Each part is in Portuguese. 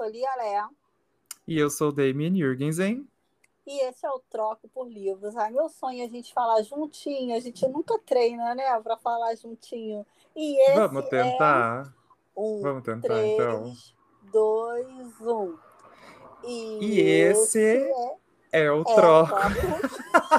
sou Lia Lé. E eu sou Damien Jürgensen. E esse é o Troco por Livros. Ai, meu sonho é a gente falar juntinho. A gente nunca treina, né, para falar juntinho. E esse Vamos tentar. um, Vamos tentar, então. 3, 2, 1. E E esse esse é o o Troco. Troco.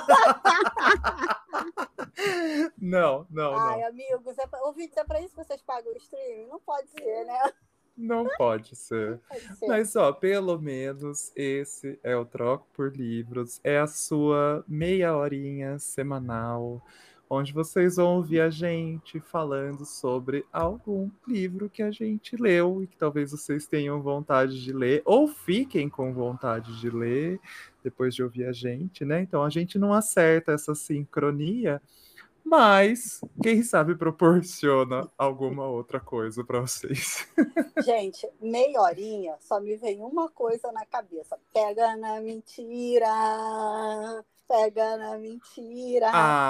Não. Ai, amigos, o vídeo é para isso que vocês pagam o streaming? Não pode ser, né? Não pode ser. Pode ser. Mas, pelo menos esse é o Troco por Livros. É a sua meia horinha semanal, onde vocês vão ouvir a gente falando sobre algum livro que a gente leu e que talvez vocês tenham vontade de ler, ou fiquem com vontade de ler depois de ouvir a gente, né? Então a gente não acerta essa sincronia, mas quem sabe proporciona alguma outra coisa para vocês. Gente, meia horinha, só me vem uma coisa na cabeça. Pega na mentira, pega na mentira.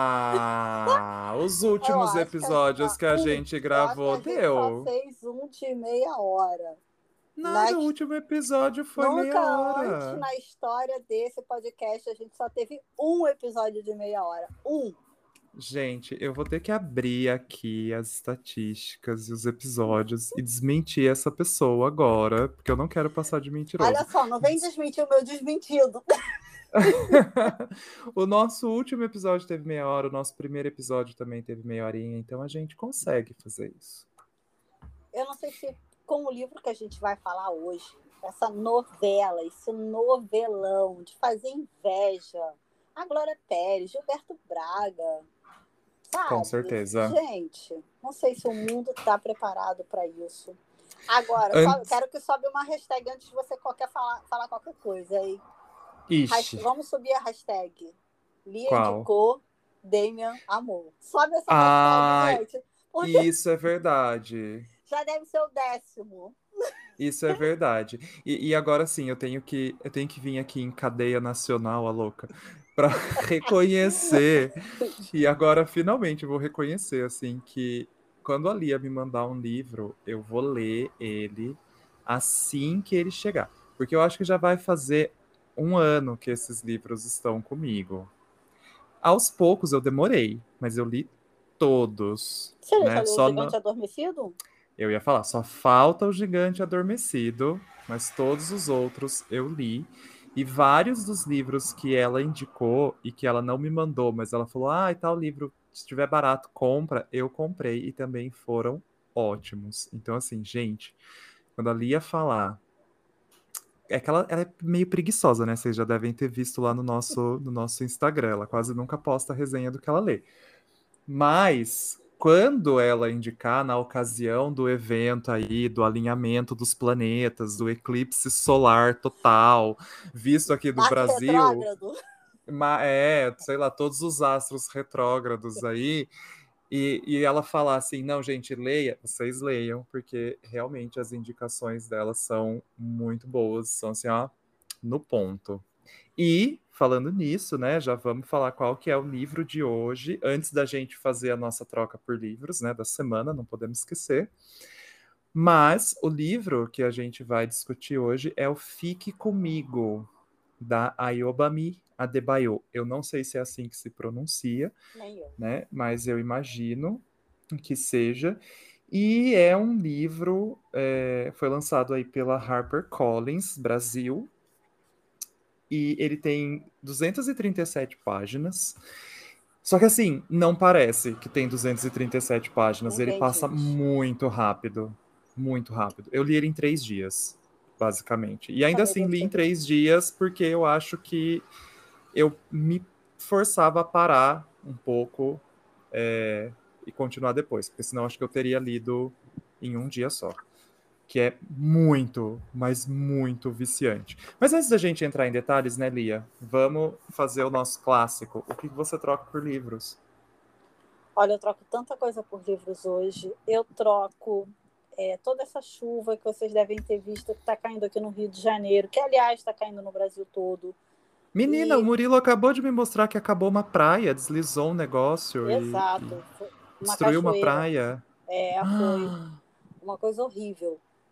Os últimos episódios que a gente gravou, deu. A gente só deu. fez um de meia hora. Nada, o último episódio foi meia hora. Nunca antes na história desse podcast a gente só teve um episódio de meia hora. Um. Gente, eu vou ter que abrir aqui as estatísticas e os episódios e desmentir essa pessoa agora, porque eu não quero passar de mentiroso. Olha só, não vem desmentir o meu desmentido. O nosso último episódio teve meia hora, o nosso primeiro episódio também teve meia horinha, então a gente consegue fazer isso. Eu não sei se com o livro que a gente vai falar hoje, essa novela, esse novelão de fazer inveja, a Glória Pérez, Gilberto Braga, sabe? Com certeza. Gente, não sei se o mundo está preparado para isso. Agora, quero que sobe uma hashtag antes de você falar qualquer coisa aí. Ixi. Vamos subir a hashtag. Lia Qual? indicou, Damian amou. Sobe essa hashtag, gente. Porque isso é verdade. Já deve ser o 10º. Isso é verdade. E agora sim, eu tenho que vir aqui em cadeia nacional, a louca, para reconhecer. E agora, finalmente, eu vou reconhecer, assim, que quando a Lia me mandar um livro, eu vou ler ele assim que ele chegar. Porque eu acho que já vai fazer 1 ano que esses livros estão comigo. Aos poucos eu demorei, mas eu li todos. Você né? já leu O Gigante Adormecido? Eu ia falar, só falta O Gigante Adormecido, mas todos os outros eu li. E vários dos livros que ela indicou e que ela não me mandou, mas ela falou, e tal livro, se estiver barato, compra. Eu comprei e também foram ótimos. Então, assim, gente, quando a Lia falar... É que ela é meio preguiçosa, né? Vocês já devem ter visto lá no nosso Instagram. Ela quase nunca posta a resenha do que ela lê. Mas... quando ela indicar na ocasião do evento aí, do alinhamento dos planetas, do eclipse solar total, visto aqui do Brasil, sei lá, todos os astros retrógrados aí, e ela falar assim, não, gente, leia, vocês leiam, porque realmente as indicações dela são muito boas, são assim, no ponto. E, falando nisso, né, já vamos falar qual que é o livro de hoje, antes da gente fazer a nossa troca por livros, né, da semana, não podemos esquecer. Mas o livro que a gente vai discutir hoje é o Fique Comigo, da Ayobami Adebayo. Eu não sei se é assim que se pronuncia, né, mas eu imagino que seja. E é um livro, foi lançado aí pela HarperCollins Brasil, e ele tem 237 páginas. Só que assim, não parece que tem 237 páginas. Ele passa muito rápido. Muito rápido. Eu li ele em 3 dias, basicamente. E ainda assim li em 3 dias porque eu acho que eu me forçava a parar um pouco e continuar depois. Porque senão acho que eu teria lido em 1 dia só. Que é muito, mas muito viciante. Mas antes da gente entrar em detalhes, né, Lia? Vamos fazer o nosso clássico. O que você troca por livros? Olha, eu troco tanta coisa por livros hoje. Eu troco toda essa chuva que vocês devem ter visto, que está caindo aqui no Rio de Janeiro, que, aliás, está caindo no Brasil todo. Menina, o Murilo acabou de me mostrar que acabou uma praia, deslizou um negócio. Exato. Destruiu uma praia. Foi uma coisa horrível.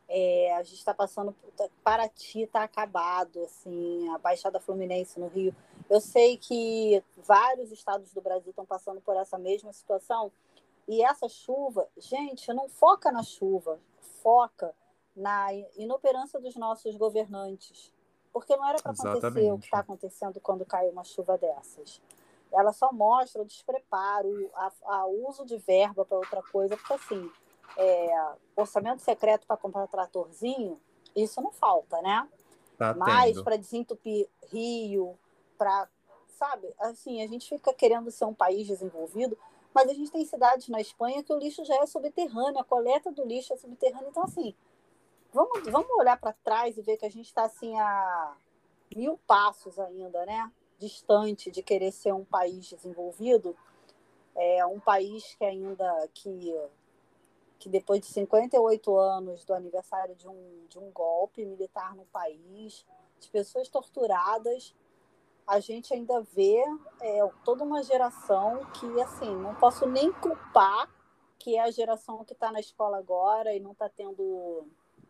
A gente está passando, Paraty está acabado, assim, a Baixada Fluminense no Rio. Eu sei que vários estados do Brasil estão passando por essa mesma situação. E essa chuva, gente, não foca na chuva, foca na inoperância dos nossos governantes. Porque não era para acontecer o que está Exatamente. acontecendo quando cai uma chuva dessas. Ela só mostra o despreparo, o uso de verba para outra coisa, porque assim, orçamento secreto para comprar tratorzinho, isso não falta, né? Tá Mas tendo. para desentupir rio, para, sabe, assim, a gente fica querendo ser um país desenvolvido, mas a gente tem cidades na Espanha que o lixo já é subterrâneo, a coleta do lixo é subterrânea. Então, assim, vamos olhar para trás e ver que a gente está assim a 1000 passos ainda, né? Distante de querer ser um país desenvolvido, um país que ainda que depois de 58 anos do aniversário de um golpe militar no país, de pessoas torturadas, a gente ainda vê toda uma geração que, assim, não posso nem culpar que é a geração que está na escola agora e não está tendo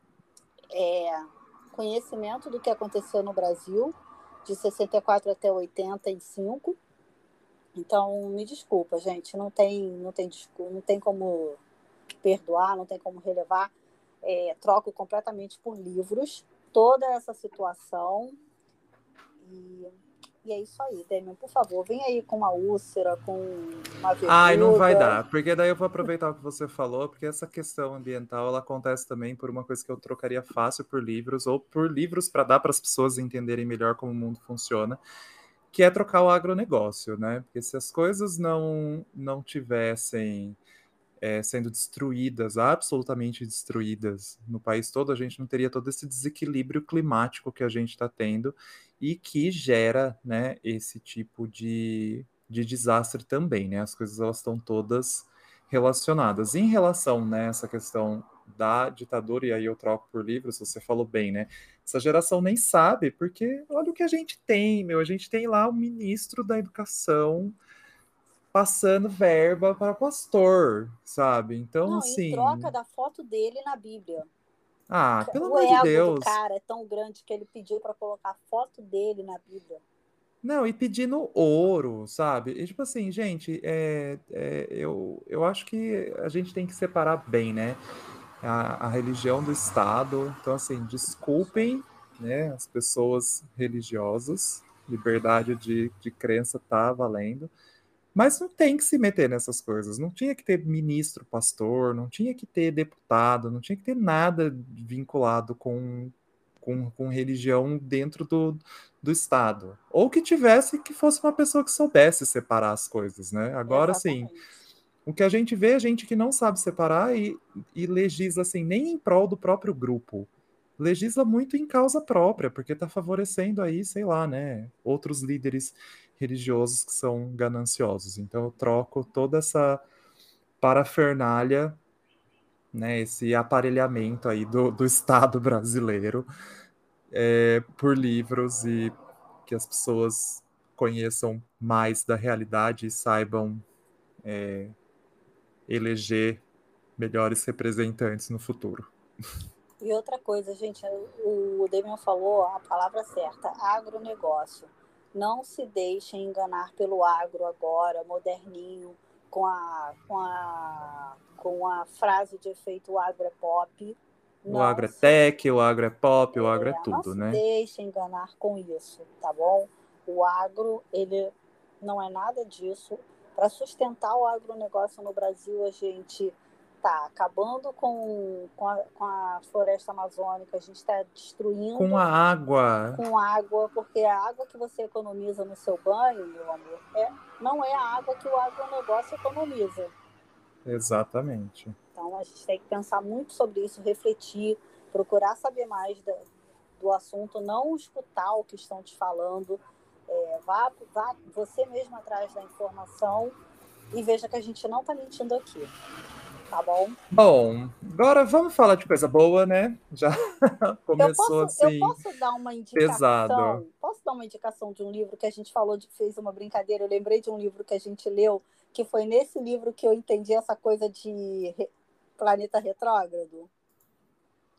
conhecimento do que aconteceu no Brasil, de 64 até 85. Então, me desculpa, gente, não tem como perdoar, não tem como relevar. Troco completamente por livros toda essa situação. E é isso aí, Demian, por favor, vem aí com uma úlcera, com uma Ai, não vai verruga. dar, porque daí eu vou aproveitar o que você falou, porque essa questão ambiental ela acontece também por uma coisa que eu trocaria fácil por livros, ou por livros para dar para as pessoas entenderem melhor como o mundo funciona, que é trocar o agronegócio, né? Porque se as coisas não tivessem sendo destruídas, absolutamente destruídas no país todo, a gente não teria todo esse desequilíbrio climático que a gente está tendo e que gera, né, esse tipo de desastre também, né? As coisas elas estão todas relacionadas. Em relação, né, essa questão da ditadura, e aí eu troco por livros, você falou bem, né? Essa geração nem sabe, porque olha o que a gente tem, meu, a gente tem lá o ministro da Educação passando verba para pastor, sabe? Então, Não, em troca assim, da foto dele na Bíblia. pelo O amor de ego do Deus. cara é tão grande que ele pediu para colocar a foto dele na Bíblia. Não, e pedindo ouro, sabe? E tipo assim, gente, eu acho que a gente tem que separar bem, né? A religião do Estado. Então, assim, desculpem, né, as pessoas religiosas, liberdade de crença tá valendo. Mas não tem que se meter nessas coisas. Não tinha que ter ministro, pastor, não tinha que ter deputado, não tinha que ter nada vinculado com religião dentro do Estado. Ou que tivesse, que fosse uma pessoa que soubesse separar as coisas, né? Agora, sim, Exatamente. o que a gente vê é gente que não sabe separar e legisla, assim, nem em prol do próprio grupo. Legisla muito em causa própria, porque está favorecendo aí, sei lá, né, outros líderes religiosos que são gananciosos. Então eu troco toda essa parafernália, né, esse aparelhamento aí do Estado brasileiro por livros e que as pessoas conheçam mais da realidade e saibam eleger melhores representantes no futuro. E outra coisa, gente, o Damian falou a palavra certa, agronegócio. Não se deixem enganar pelo agro agora, moderninho, com a frase de efeito o agro é pop. O agro Não é se, tech, o agro é pop, o agro é não tudo, se né? deixem enganar com isso, tá bom? O agro, ele não é nada disso. Para sustentar o agronegócio no Brasil, a gente está acabando com a floresta amazônica, a gente está Com a destruindo água. com água, porque a água que você economiza no seu banho, meu amor, não é a água que o agronegócio economiza. Exatamente. Então, a gente tem que pensar muito sobre isso, refletir, procurar saber mais do assunto, não escutar o que estão te falando, vá você mesmo atrás da informação e veja que a gente não está mentindo aqui, tá bom? Bom, agora vamos falar de coisa boa, né? Já Eu começou posso, eu assim, posso dar uma pesado. indicação? Posso dar uma indicação de um livro que a gente falou, fez uma brincadeira. Eu lembrei de um livro que a gente leu, que foi nesse livro que eu entendi essa coisa de planeta retrógrado.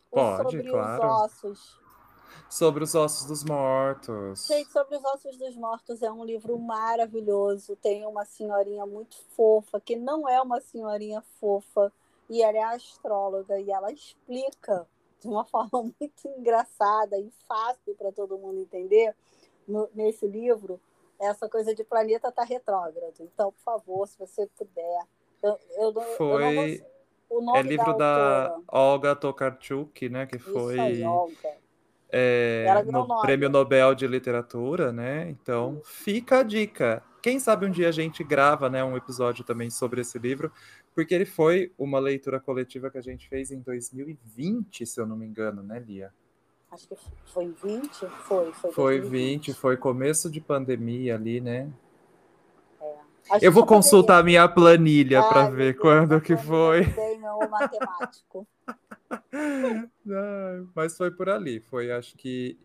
O Pode, Sobre os claro. Ossos. Sobre os Ossos dos Mortos. Gente, Sobre os Ossos dos Mortos é um livro maravilhoso. Tem uma senhorinha muito fofa, que não é uma senhorinha fofa, e ela é astróloga, e ela explica de uma forma muito engraçada e fácil para todo mundo entender, nesse livro, essa coisa de planeta tá retrógrado. Então, por favor, se você puder. Eu não vou. Foi. O É nome da livro da autora. Olga Tokarczuk, né? Que Isso aí, foi Olga. Ela ganhou no Prêmio Nobel. Nobel de Literatura, né? Então, fica a dica. Quem sabe um dia a gente grava, né, um episódio também sobre esse livro, porque ele foi uma leitura coletiva que a gente fez em 2020, se eu não me engano, né, Lia? Acho que foi 20? Foi Foi 20, 2020. foi começo de pandemia ali, né? É. A Eu gente vou já poderia. consultar a minha planilha para Ai, meu ver Deus, a quando que planilha foi. do Damian, o matemático. Mas foi por ali, foi acho que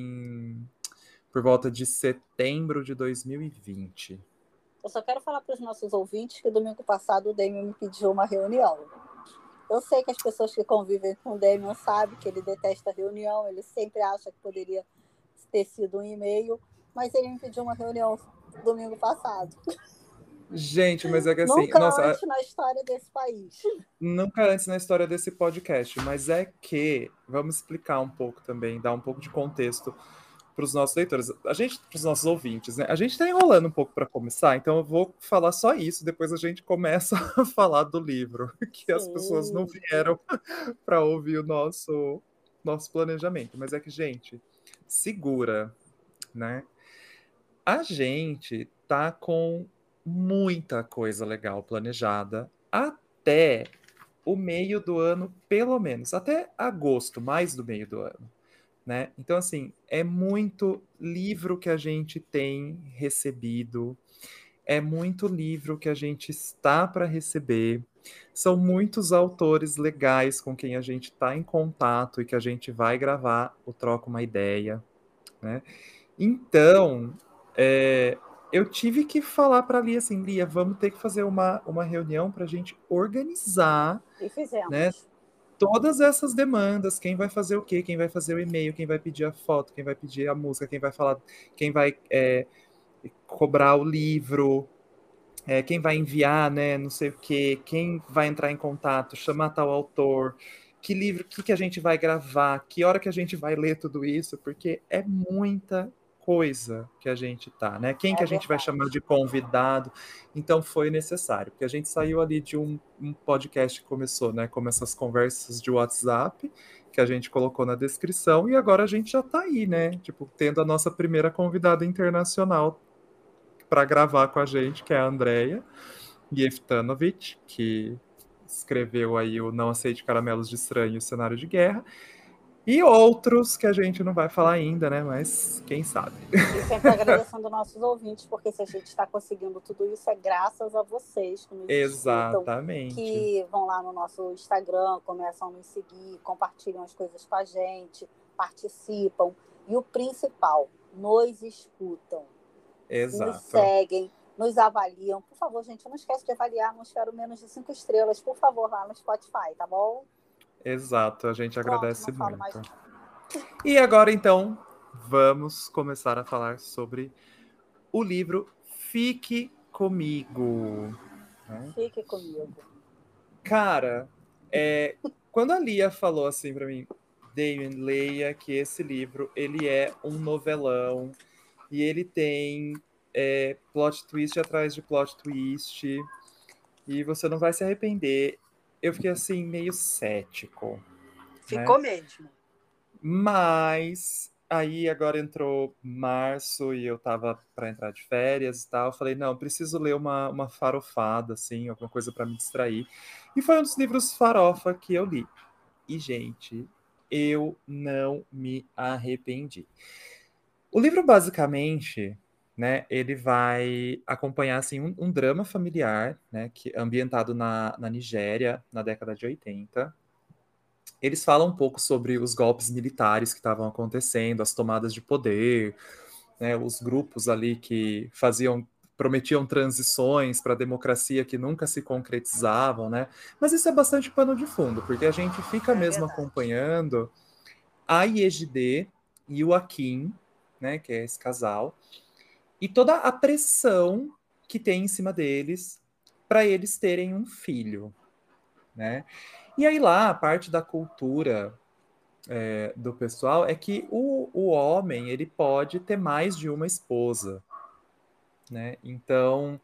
por volta de setembro de 2020. Eu só quero falar para os nossos ouvintes que domingo passado o Damian me pediu uma reunião. Eu sei que as pessoas que convivem com o Damian sabem que ele detesta reunião, ele sempre acha que poderia ter sido um e-mail, mas ele me pediu uma reunião domingo passado. Gente, mas é que assim, Nunca nossa, antes na história desse país. nunca antes na história desse podcast, mas é que vamos explicar um pouco também, dar um pouco de contexto para os nossos leitores, para os nossos ouvintes, né? A gente está enrolando um pouco para começar, então eu vou falar só isso, depois a gente começa a falar do livro, que as pessoas não Sim. vieram para ouvir o nosso planejamento. Mas é que, gente, segura, né? A gente tá com muita coisa legal planejada até o meio do ano, pelo menos, até agosto, mais do meio do ano, né? Então, assim, é muito livro que a gente tem recebido, é muito livro que a gente está para receber. São muitos autores legais com quem a gente está em contato e que a gente vai gravar o Troca uma Ideia, né? Então, é, eu tive que falar para a Lia assim, Lia, vamos ter que fazer uma reunião para a gente organizar, E né, fizemos. todas essas demandas, quem vai fazer o quê, quem vai fazer o e-mail, quem vai pedir a foto, quem vai pedir a música, quem vai falar, quem vai cobrar o livro, quem vai enviar, né, não sei o quê, quem vai entrar em contato, chamar tal autor, que livro, que a gente vai gravar, que hora que a gente vai ler tudo isso, porque é muita coisa que a gente tá, né? Quem que É a gente vai verdade. chamar de convidado? Então foi necessário, porque a gente saiu ali de um podcast que começou, né, como essas conversas de WhatsApp, que a gente colocou na descrição, e agora a gente já tá aí, né? Tipo, tendo a nossa primeira convidada internacional para gravar com a gente, que é a Andrea Yeftanovic, que escreveu aí o Não Aceite Caramelos de Estranho e o Cenário de Guerra, e outros que a gente não vai falar ainda, né? Mas quem sabe. E sempre agradecendo nossos ouvintes, porque se a gente está conseguindo tudo isso é graças a vocês que nos escutam, Exatamente. que vão lá no nosso Instagram, começam a nos seguir, compartilham as coisas com a gente, participam. E o principal, nos escutam, nos Exato. seguem, nos avaliam. Por favor, gente, não esquece de avaliar, não espero menos de 5 estrelas, por favor, lá no Spotify, tá bom? Exato, a gente Pronto, agradece não falo mais muito. nada. E agora, então, vamos começar a falar sobre o livro Fique Comigo. Né? Fique comigo. Cara, quando a Lia falou assim pra mim, Damien, leia que esse livro, ele é um novelão e ele tem plot twist atrás de plot twist e você não vai se arrepender. Eu fiquei assim, meio cético, né? Ficou mesmo. Mas aí agora entrou março e eu tava para entrar de férias e tal. Eu falei, não, preciso ler uma farofada, assim, alguma coisa para me distrair. E foi um dos livros farofa que eu li. E, gente, eu não me arrependi. O livro, basicamente, né, ele vai acompanhar, assim, um drama familiar, né, que, ambientado na Nigéria, na década de 80. Eles falam um pouco sobre os golpes militares que estavam acontecendo, as tomadas de poder, né, os grupos ali que faziam prometiam transições para a democracia que nunca se concretizavam, né? Mas isso é bastante pano de fundo, porque a gente fica mesmo verdade. acompanhando a Yejide e o Akin, né, que é esse casal, e toda a pressão que tem em cima deles para eles terem um filho, né? E aí lá, a parte da cultura do pessoal é que o homem ele pode ter mais de uma esposa, né? Então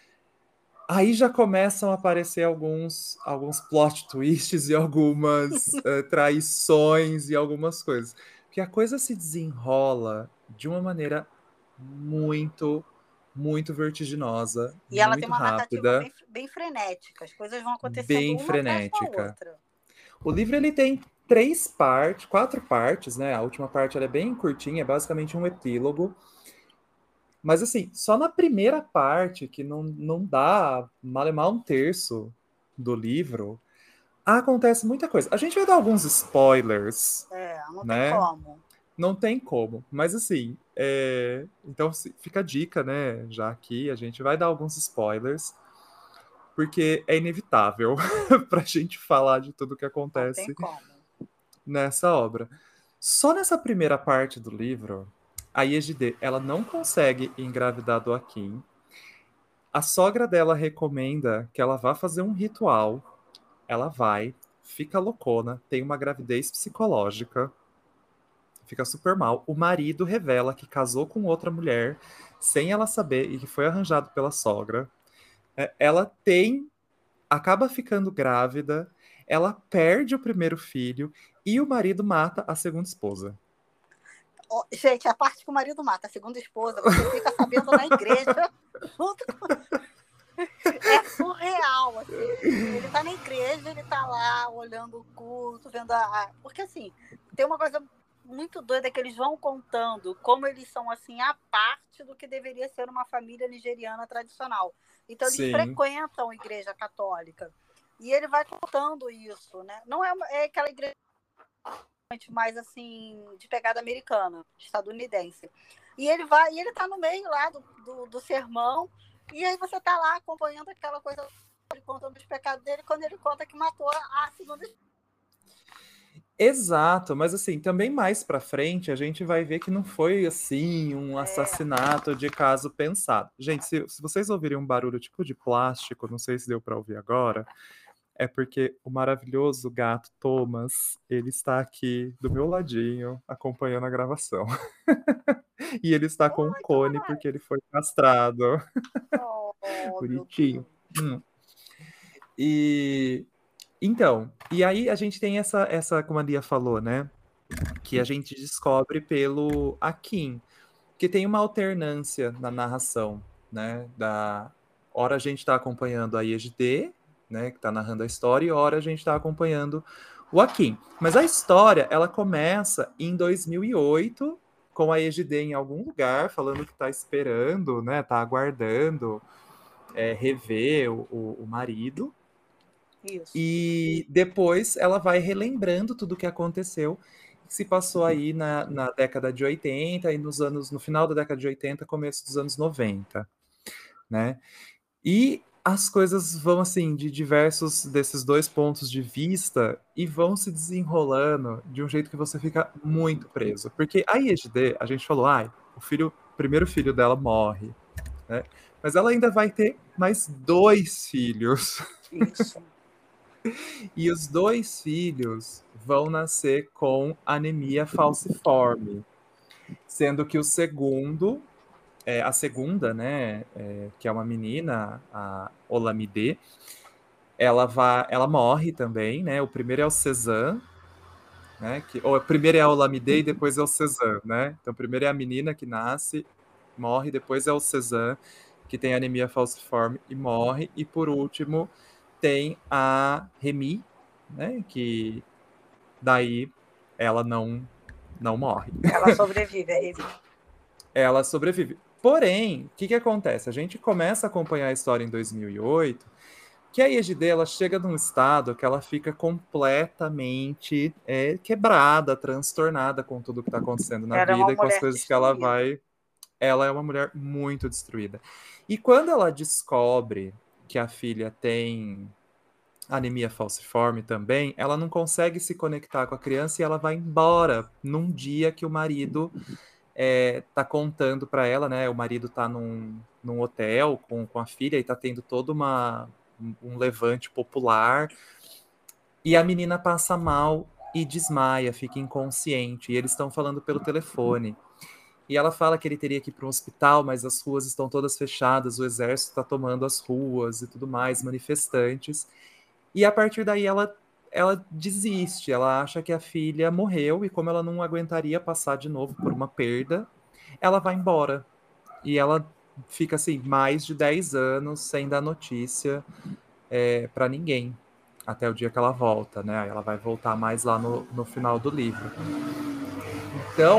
aí já começam a aparecer alguns plot twists e algumas traições e algumas coisas. Porque a coisa se desenrola de uma maneira muito, muito vertiginosa, E ela tem muito uma narrativa rápida, bem frenética. As coisas vão acontecendo bem uma atrás da frenética. outra. O livro ele tem quatro partes, né? A última parte ela é bem curtinha, é basicamente um epílogo. Mas assim, só na primeira parte, que não dá malemar um terço do livro, acontece muita coisa. A gente vai dar alguns spoilers, Não tem né? como. Não tem como. Mas assim, então fica a dica, né? Já aqui, a gente vai dar alguns spoilers, porque é inevitável pra gente falar de tudo que Não tem acontece como. nessa obra. Só nessa primeira parte do livro, a Yejide, ela não consegue engravidar do Akin. A sogra dela recomenda que ela vá fazer um ritual. Ela vai, fica loucona, tem uma gravidez psicológica, fica super mal. O marido revela que casou com outra mulher sem ela saber e que foi arranjado pela sogra. Ela acaba ficando grávida, ela perde o primeiro filho e o marido mata a segunda esposa. Gente, a parte que o marido mata a segunda esposa, você fica sabendo na igreja junto com... É surreal, assim. Ele tá na igreja, ele tá lá olhando o culto, vendo Porque, assim, tem uma coisa muito doida que eles vão contando como eles são, assim, a parte do que deveria ser uma família nigeriana tradicional. Então, eles Sim. frequentam a igreja católica. E ele vai contando isso, né? Não é aquela igreja mais, assim, de pegada americana, estadunidense. E ele tá no meio lá do sermão, e aí você tá lá acompanhando aquela coisa, contando os pecados dele, quando ele conta que matou a segunda. Exato, mas assim, também mais pra frente a gente vai ver que não foi assim um assassinato de caso pensado. Gente, se vocês ouvirem um barulho tipo de plástico, não sei se deu pra ouvir agora, é porque o maravilhoso gato Thomas, ele está aqui do meu ladinho, acompanhando a gravação. E ele está com um cone porque ele foi castrado. Oh, meu Bonitinho. Deus. E aí a gente tem essa, como a Lia falou, né? Que a gente descobre pelo Akin, que tem uma alternância na narração, né? Hora a gente está acompanhando a Yejide, né? Que está narrando a história, e hora a gente está acompanhando o Akin. Mas a história, ela começa em 2008, com a Yejide em algum lugar, falando que está esperando, né? Tá aguardando rever o marido. Isso. E depois ela vai relembrando tudo o que aconteceu, que se passou aí na década de 80 e no final da década de 80, começo dos anos 90, né? E as coisas vão assim de diversos desses dois pontos de vista e vão se desenrolando de um jeito que você fica muito preso, porque a IEGD, a gente falou, o primeiro filho dela morre, né? Mas ela ainda vai ter mais 2 filhos. Isso. E os 2 filhos vão nascer com anemia falciforme, sendo que a segunda, né, que é uma menina, a Olamide, ela morre também, né? O primeiro é o Cezanne, né? O primeiro é a Olamide e depois é o Cezanne, né? Então, primeiro é a menina que nasce, morre, depois é o Cezanne, que tem anemia falciforme e morre, e por último tem a Remy, né? Que daí ela não morre. Ela sobrevive, a Remy. Ela sobrevive. Porém, o que acontece? A gente começa a acompanhar a história em 2008, que a Yejide, ela chega num estado que ela fica completamente quebrada, transtornada com tudo que está acontecendo na Ela é uma vida e com as mulher coisas que ela destruída. vai ela é uma mulher muito destruída. E quando ela descobre que a filha tem anemia falciforme também, ela não consegue se conectar com a criança e ela vai embora num dia que o marido tá contando para ela, né? O marido tá num hotel com a filha e tá tendo todo um levante popular. E a menina passa mal e desmaia, fica inconsciente. E eles estão falando pelo telefone. E ela fala que ele teria que ir para um hospital, mas as ruas estão todas fechadas, o exército está tomando as ruas e tudo mais, manifestantes. E a partir daí ela desiste, ela acha que a filha morreu e como ela não aguentaria passar de novo por uma perda, ela vai embora. E ela fica assim, mais de 10 anos sem dar notícia para ninguém, até o dia que ela volta, né? Aí ela vai voltar mais lá no final do livro. Então,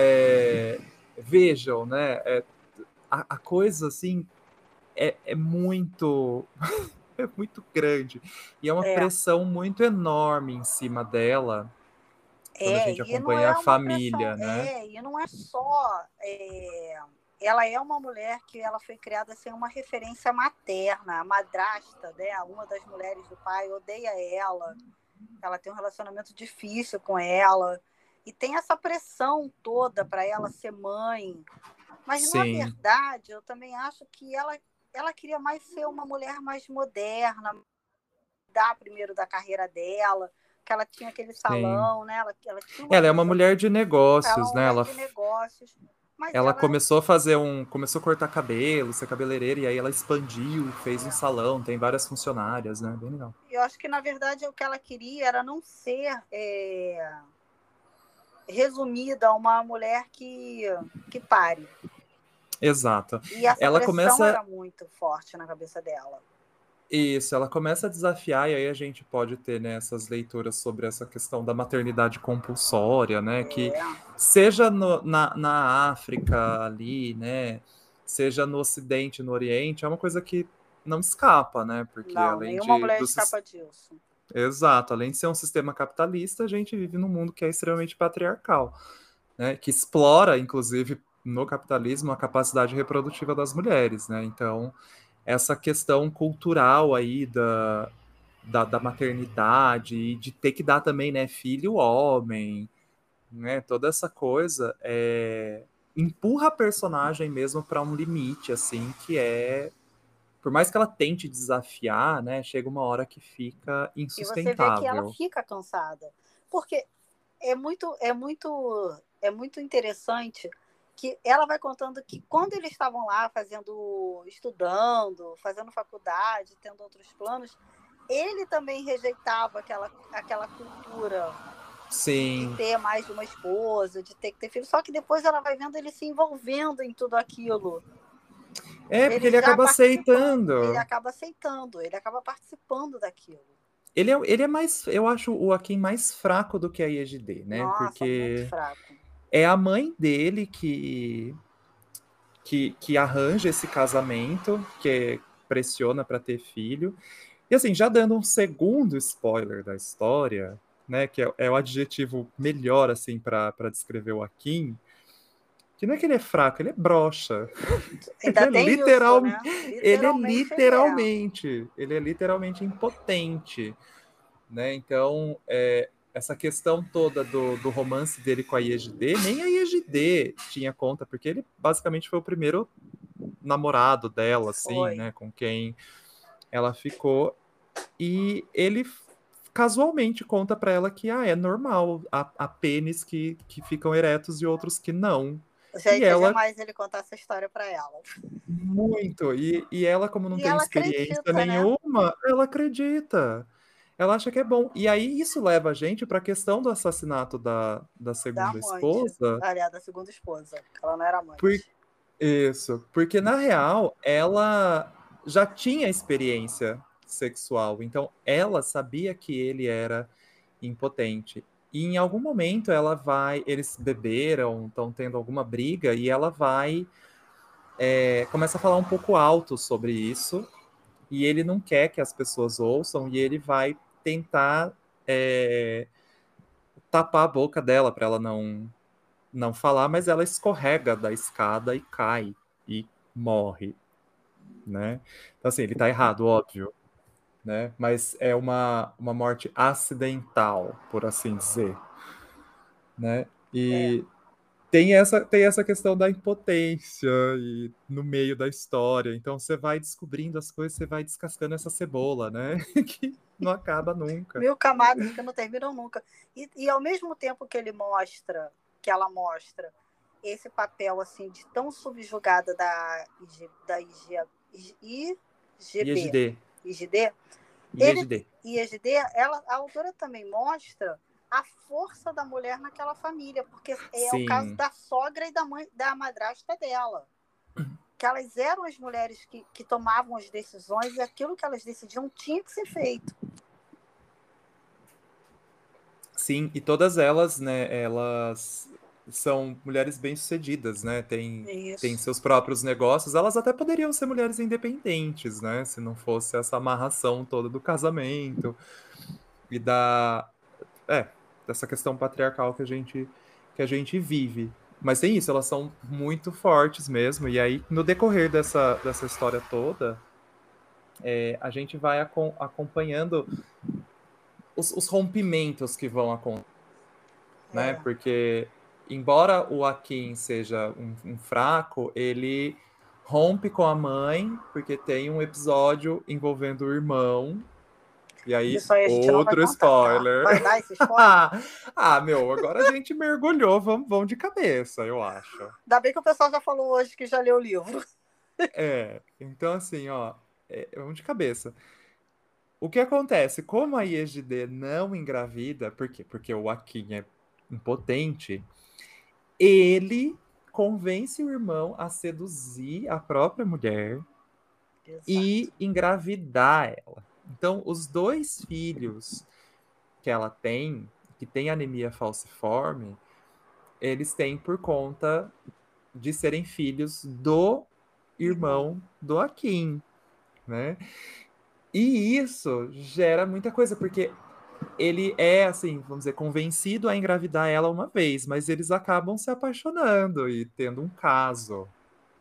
vejam, né? A coisa assim é muito é muito grande e é uma É, pressão muito enorme em cima dela quando a gente e não acompanha a é uma pressão, família, né? e não é só. Ela é uma mulher que ela foi criada sem uma referência materna. A madrasta, né, uma das mulheres do pai, odeia ela tem um relacionamento difícil com ela, e tem essa pressão toda para ela ser mãe. Mas, na Sim, verdade, eu também acho que ela queria mais ser uma mulher mais moderna, dar primeiro da carreira dela, que ela tinha aquele sim. salão, né? Ela tinha uma Ela é uma visão, mulher de ela é negócios, uma né? mulher de negócios, mas Ela ela, começou a fazer começou a cortar cabelo, ser cabeleireira, e aí ela expandiu, fez um salão, tem várias funcionárias, né? Bem legal. eu acho que, na verdade, o que ela queria era não ser resumida a uma mulher que pare. Exato. E essa Ela pressão começa era muito forte na cabeça dela. Isso, ela começa a desafiar, e aí a gente pode ter, né, essas leituras sobre essa questão da maternidade compulsória, né, que É, seja na África ali, né, seja no Ocidente, no Oriente, é uma coisa que não escapa, né, porque não, além nenhuma de, mulher escapa disso. exato, além de ser um sistema capitalista, a gente vive num mundo que é extremamente patriarcal, né, que explora, inclusive, no capitalismo, a capacidade reprodutiva das mulheres, né, então essa questão cultural aí da maternidade e de ter que dar também, né, filho homem, né, toda essa coisa empurra a personagem mesmo para um limite, assim, que por mais que ela tente desafiar, né, chega uma hora que fica E você vê que ela insustentável. fica cansada. Porque é muito interessante que ela vai contando que quando eles estavam lá estudando, fazendo faculdade, tendo outros planos, ele também rejeitava aquela cultura de Sim, ter mais de uma esposa, de ter que ter filho. Só que depois ela vai vendo ele se envolvendo em tudo aquilo. porque Ele ele já acaba participando, ele aceitando. acaba aceitando, ele acaba participando daquilo. Ele é mais, eu acho o Akin mais fraco do que a IEGD, né? Nossa, muito Porque fraco. é a mãe dele que arranja esse casamento, que pressiona para ter filho. E assim, já dando um segundo spoiler da história, né, que é o adjetivo melhor assim para descrever o Akin, que não é que ele é fraco, ele é broxa. Ele Ainda é tem isso, literal, né? Literalmente ele é. ele é literalmente impotente, né? Então, essa questão toda do romance dele com a IEGD, nem a IEGD tinha conta, porque ele basicamente foi o primeiro namorado dela, assim, Foi. né, com quem ela ficou, e ele casualmente conta pra ela que é normal, há pênis que ficam eretos e outros que não. Já E ia ela, demais ele contar essa história para ela. muito, e ela, como não E tem ela experiência acredita, né? nenhuma, ela acredita. Ela acha que é bom. E aí isso leva a gente para a questão do assassinato da Da segunda amante. esposa. Aliás, da segunda esposa. Ela não era Por, amante. isso, porque na real ela já tinha experiência sexual, então ela sabia que ele era impotente. E em algum momento eles beberam, estão tendo alguma briga e ela começa a falar um pouco alto sobre isso e ele não quer que as pessoas ouçam e ele vai tentar tapar a boca dela para ela não falar, mas ela escorrega da escada e cai e morre, né? Então, assim, ele tá errado, óbvio, né? Mas é uma morte acidental, por assim dizer, né? É, E tem essa questão da impotência e no meio da história. Então você vai descobrindo as coisas, você vai descascando essa cebola, né? Que não acaba nunca. mil camadas que não terminam nunca. E ao mesmo tempo que ele mostra, que ela mostra esse papel assim de tão subjugada da IGB, IEGD. IGD, ele IEGD. IGD, a autora também mostra a força da mulher naquela família, porque é o caso Sim. da sogra e da mãe, da madrasta dela. Que elas eram as mulheres que tomavam as decisões e aquilo que elas decidiam tinha que ser feito. Sim, e todas elas, né, elas são mulheres bem-sucedidas, né? Tem Isso. seus próprios negócios. Elas até poderiam ser mulheres independentes, né? Se não fosse essa amarração toda do casamento e dessa questão patriarcal que a gente vive. Mas tem isso, elas são muito fortes mesmo. E aí, no decorrer dessa história toda, a gente vai acompanhando os rompimentos que vão acontecer, né? É. Porque, embora o Akin seja um fraco, ele rompe com a mãe, porque tem um episódio envolvendo o irmão. E aí, Isso aí a gente não vai outro contar, tá? spoiler. Vai dar esse spoiler? Meu, agora a gente mergulhou, vamos de cabeça, eu acho. Ainda bem que o pessoal já falou hoje que já leu o livro. Então assim, ó, vamos de cabeça. O que acontece? Como a IEGD não engravida, por quê? Porque o Akin é impotente, ele convence o irmão a seduzir a própria mulher Exato. e engravidar ela. Então, os dois filhos que ela tem, que tem anemia falciforme, eles têm por conta de serem filhos do Irmão. irmão do Akin, né? E isso gera muita coisa, porque ele é, assim, vamos dizer, convencido a engravidar ela uma vez, mas eles acabam se apaixonando e tendo um caso.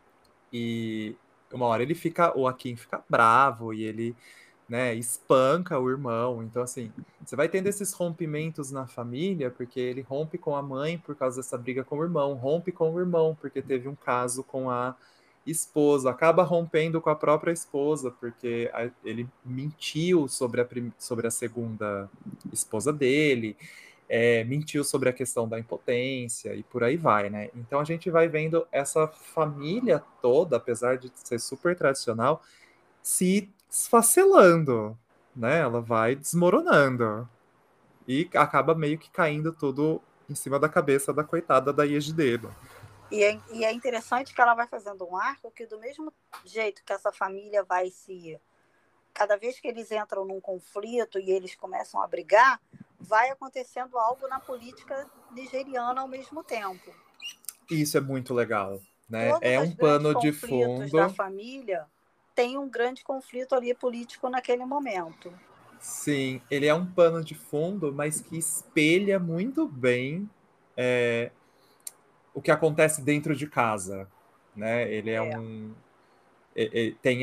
E uma hora o Akin fica bravo e ele, né, espanca o irmão. Então, assim, você vai tendo esses rompimentos na família, porque ele rompe com a mãe por causa dessa briga com o irmão, rompe com o irmão porque teve um caso com a esposa, acaba rompendo com a própria esposa, porque ele mentiu sobre a segunda esposa dele, mentiu sobre a questão da impotência e por aí vai, né? Então a gente vai vendo essa família toda, apesar de ser super tradicional, se esfacelando, né? Ela vai desmoronando e acaba meio que caindo tudo em cima da cabeça da coitada da Yejideba. E é interessante que ela vai fazendo um arco que, do mesmo jeito que essa família vai se. Cada vez que eles entram num conflito e eles começam a brigar, vai acontecendo algo na política nigeriana ao mesmo tempo. Isso é muito legal, né? Todos É os um grandes pano de conflitos da fundo. família têm um grande conflito ali político naquele momento. Sim, ele é um pano de fundo, mas que espelha muito bem é, o que acontece dentro de casa, né? Ele é É. um tem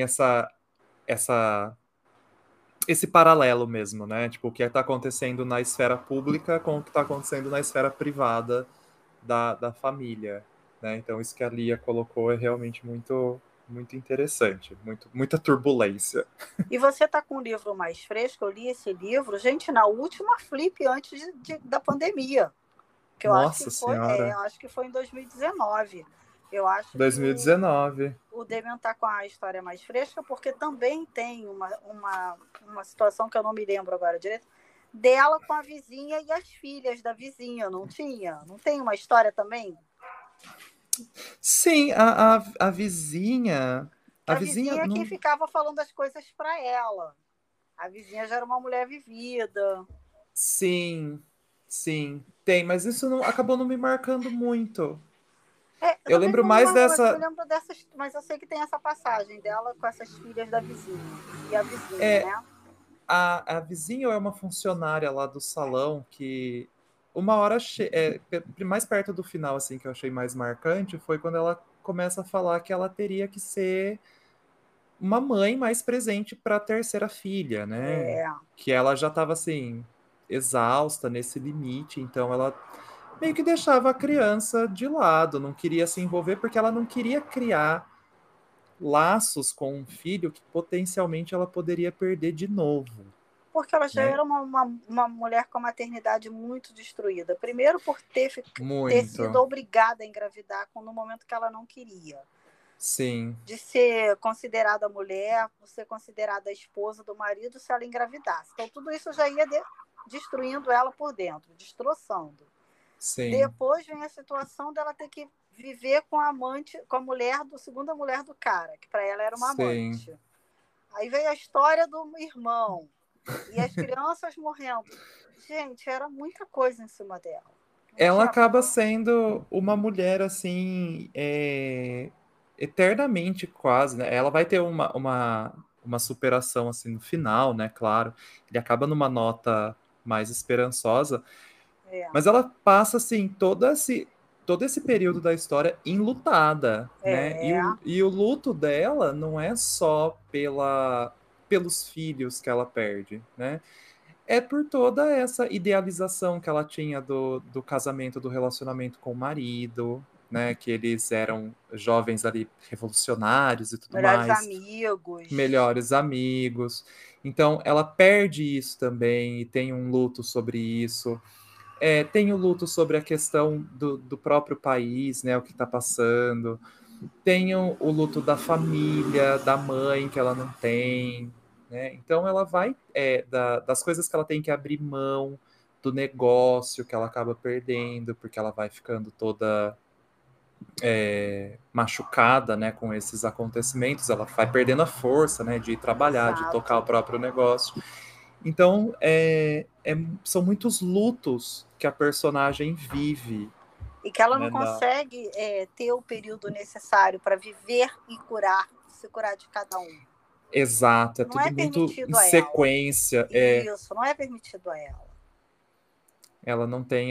essa esse paralelo mesmo, né? Tipo, o que está acontecendo na esfera pública com o que está acontecendo na esfera privada da família, né? Então isso que a Lia colocou é realmente muito interessante, muita turbulência. E você está com um livro mais fresco? Eu li esse livro, gente, na última flip antes da pandemia, que Nossa eu Senhora, acho que foi em 2019. Eu acho que 2019. o Demian está com a história mais fresca, porque também tem uma situação que eu não me lembro agora direito, dela com a vizinha e as filhas da vizinha, não tinha? Não tem uma história também? Sim, a vizinha. Que A a vizinha vizinha é quem não. ficava falando as coisas para ela. A vizinha já era uma mulher vivida. Sim, sim, tem, mas isso não acabou não me marcando muito. Eu Eu também lembro não me, mais mas eu me dessa. lembro dessas, mas eu sei que tem essa passagem dela com essas filhas da vizinha. E a vizinha, É, né? a vizinha ou é uma funcionária lá do salão que uma hora mais perto do final, assim, que eu achei mais marcante, foi quando ela começa a falar que ela teria que ser uma mãe mais presente para a terceira filha, né? Que ela já estava assim exausta nesse limite, então ela meio que deixava a criança de lado, não queria se envolver porque ela não queria criar laços com um filho que potencialmente ela poderia perder de novo. Porque ela já era uma mulher com a maternidade muito destruída. Primeiro por ter sido obrigada a engravidar no momento que ela não queria. Sim. De ser considerada mulher, por ser considerada a esposa do marido se ela engravidasse. Então, tudo isso já ia destruindo ela por dentro, destroçando. Sim. Depois vem a situação dela ter que viver com a amante, com a segunda mulher do cara, que para ela era uma amante. Sim. Aí veio a história do irmão e as crianças morrendo. Gente, era muita coisa em cima dela. Ela acaba sendo uma mulher assim, eternamente quase, né? Ela vai ter uma superação assim no final, né? Claro. Ele acaba numa nota mais esperançosa. Mas ela passa assim todo esse período da história enlutada, né? E o luto dela não é só pelos filhos que ela perde, né? É por toda essa idealização que ela tinha do casamento, do relacionamento com o marido, né? Que eles eram jovens ali revolucionários e tudo mais. Melhores amigos. Então, ela perde isso também e tem um luto sobre isso. Tem o luto sobre a questão do próprio país, né? O que está passando. Tem o luto da família, da mãe que ela não tem, né? Então ela vai das coisas que ela tem que abrir mão, do negócio que ela acaba perdendo, porque ela vai ficando toda machucada, né, com esses acontecimentos, ela vai perdendo a força, né, de ir trabalhar, de tocar o próprio negócio. Então são muitos lutos que a personagem vive. E que ela não consegue ter o período necessário para viver e se curar de cada um. Exato, é tudo muito em sequência. Isso, não é permitido a ela. Ela não tem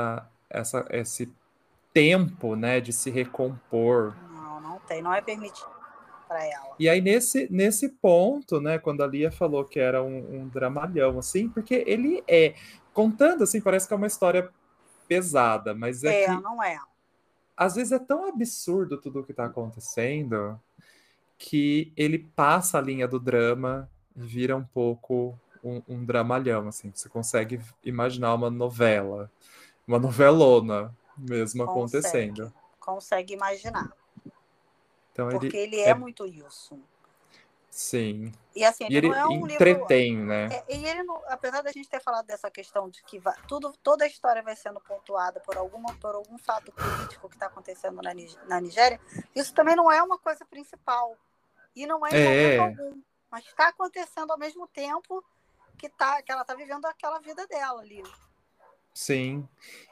esse tempo, né, de se recompor. Não tem, não é permitido para ela. E aí, nesse ponto, né, quando a Lia falou que era um dramalhão, assim, porque ele contando, assim, parece que é uma história pesada, mas que... não é. Às vezes é tão absurdo tudo o que está acontecendo que ele passa a linha do drama e vira um pouco um dramalhão, assim. Você consegue imaginar uma novela, uma novelona mesmo acontecendo. Consegue imaginar. Então, porque ele é muito isso. Sim. E assim, ele não é um entretém, livro... né? E ele não, apesar da gente ter falado dessa questão de que toda a história vai sendo pontuada por algum fato político que está acontecendo na Nigéria, isso também não é uma coisa principal. E não é em momento algum. Mas está acontecendo ao mesmo tempo que ela está vivendo aquela vida dela ali. Sim.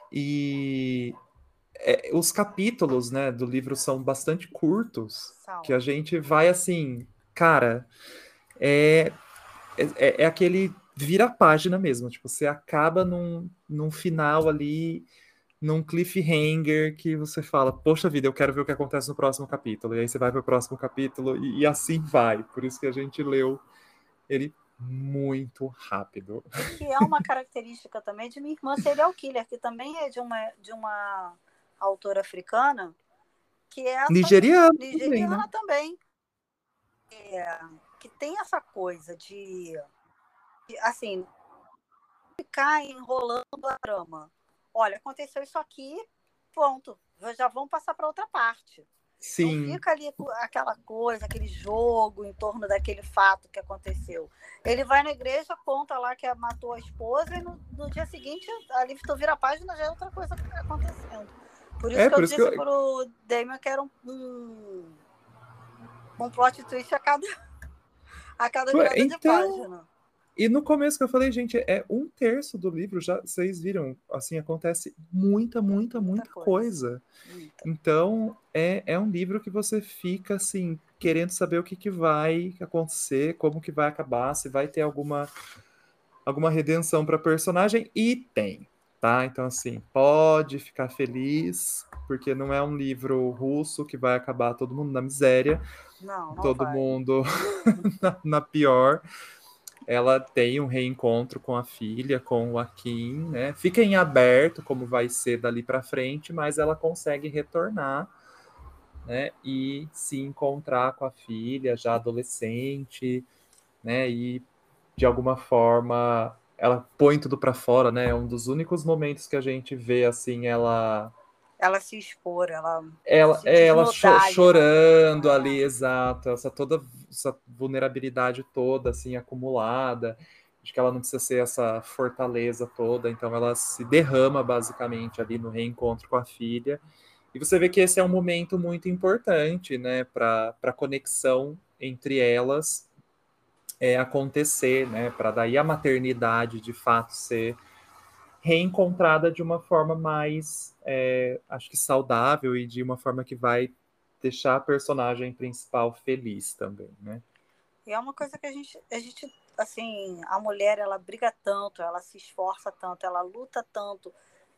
E os capítulos, né, do livro são bastante curtos. Que a gente vai assim... Cara, é aquele vira-página mesmo. Tipo, você acaba num final ali, num cliffhanger que você fala, poxa vida, eu quero ver o que acontece no próximo capítulo. E aí você vai para o próximo capítulo e assim vai. Por isso que a gente leu ele muito rápido. Que é uma característica também de minha irmã Serial Killer, que também é de uma autora africana, que é nigeriana também. Que tem essa coisa de assim, ficar enrolando a trama. Olha, aconteceu isso aqui, pronto, já vamos passar para outra parte. Sim. Não fica ali aquela coisa, aquele jogo em torno daquele fato que aconteceu. Ele vai na igreja, conta lá que matou a esposa e no dia seguinte, ali tu vira a página, já é outra coisa acontecendo. Por isso que eu disse pro Damien que era um plot twist a cada virada de página. E no começo que eu falei, gente, é 1/3 do livro, já vocês viram, assim, acontece muita coisa. Então, é um livro que você fica, assim, querendo saber o que vai acontecer, como que vai acabar, se vai ter alguma redenção para personagem, e tem. tá? Então, assim, pode ficar feliz, porque não é um livro russo que vai acabar todo mundo na miséria, Não, não todo vai. mundo na pior. Ela tem um reencontro com a filha, com o Akin, né? Fica em aberto como vai ser dali para frente, mas ela consegue retornar, né? E se encontrar com a filha já adolescente, né? E de alguma forma ela põe tudo para fora, né? É um dos únicos momentos que a gente vê assim Ela se expor, ela ela, se é, ela desnudar ali na chorando tela. ali, exato, essa vulnerabilidade toda assim acumulada, de que ela não precisa ser essa fortaleza toda, então ela se derrama basicamente ali no reencontro com a filha. E você vê que esse é um momento muito importante, né, para a conexão entre elas acontecer, né, para daí a maternidade de fato ser reencontrada de uma forma mais, acho que saudável e de uma forma que vai deixar a personagem principal feliz também, né? E é uma coisa que a gente, assim, a mulher, ela briga tanto, ela se esforça tanto, ela luta tanto,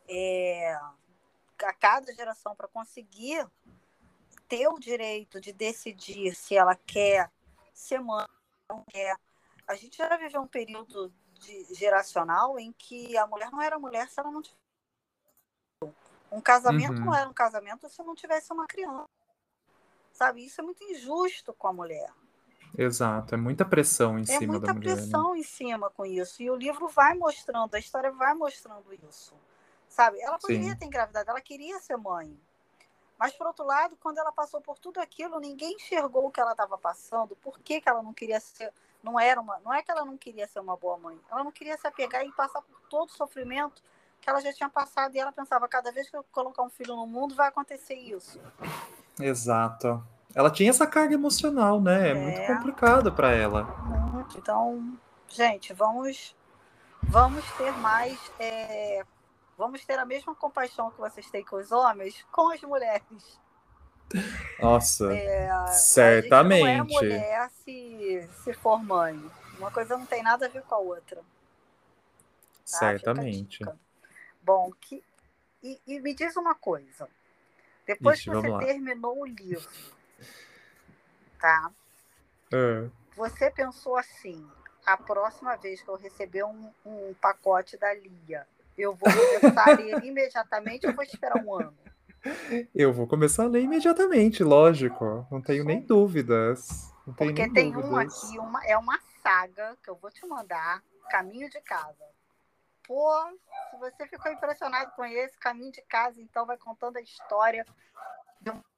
a cada geração para conseguir ter o direito de decidir se ela quer ser mãe ou não quer. A gente já viveu um período geracional em que a mulher não era mulher se ela não tivesse. Um casamento não Uhum. era um casamento se não tivesse uma criança. Sabe? Isso é muito injusto com a mulher. Exato, é muita pressão em É cima da muita mulher, né? pressão em cima com isso. E o livro vai mostrando, a história vai mostrando isso. Sabe? Ela poderia Sim, ter engravidado, ela queria ser mãe. Mas, por outro lado, quando ela passou por tudo aquilo, ninguém enxergou o que ela estava passando, por que ela não queria ser. Não é que ela não queria ser uma boa mãe, ela não queria se apegar e passar por todo o sofrimento que ela já tinha passado. E ela pensava: cada vez que eu colocar um filho no mundo, vai acontecer isso. exato. Ela tinha essa carga emocional, né? É muito É, complicado para ela. muito. Então, gente, vamos ter mais. Vamos ter a mesma compaixão que vocês têm com os homens, com as mulheres. Nossa, A gente não é certamente. mulher se for mãe. Uma coisa não tem nada a ver com a outra. Tá? Fica a Certamente. dica. Bom, e me diz uma coisa. Depois que Ixi, você vamos lá. terminou o livro, tá? Ah. Você pensou assim: a próxima vez que eu receber um pacote da Lia, eu vou começar a ler imediatamente ou vou esperar um ano? Eu vou começar a ler imediatamente, lógico. Não tenho Isso nem aí. dúvidas. Não tenho Porque nem tem um dúvidas. aqui, é uma saga que eu vou te mandar, Caminho de Casa. Pô, se você ficou impressionado com esse Caminho de Casa, então vai contando a história de um...